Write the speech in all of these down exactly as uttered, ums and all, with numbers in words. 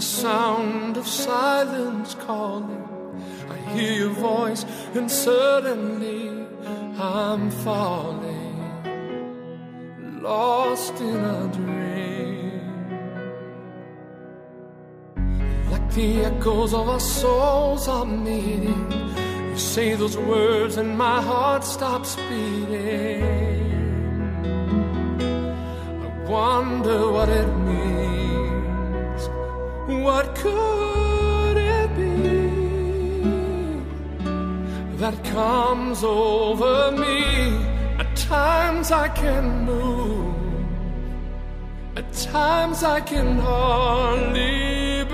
sound of silence calling. I hear your voice and suddenly I'm falling, lost in a dream. Like the echoes of our souls are meeting, you say those words and my heart stops beating. I wonder what it means. What could it be that comes over me? At times I can move, at times I can hardly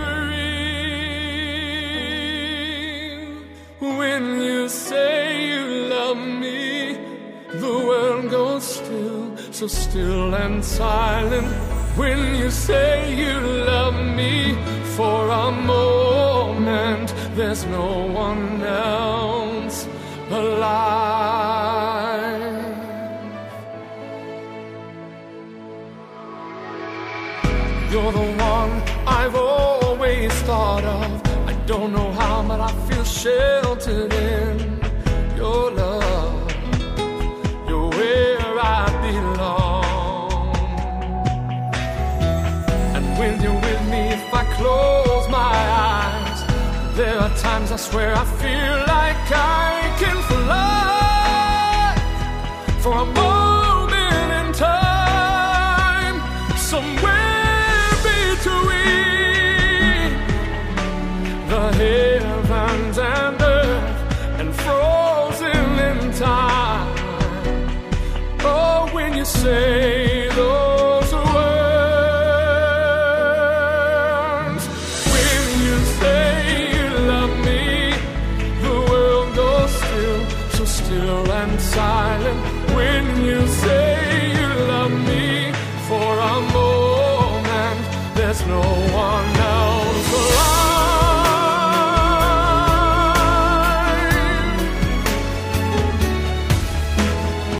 breathe. When you say you love me, the world goes still, so still and silent. When you say you love me, for a moment there's no one else alive. You're the one I've always thought of. I don't know how, but I feel sheltered in your love. You're where I belong. And when you're with me, if I close my eyes, there are times I swear I feel like I can fly for a moment in time, somewhere between the heavens and earth and frozen in time. Oh, when you say those words, when you say you love me, the world goes still, so still and silent. When you say you love me, for a moment there's no one else.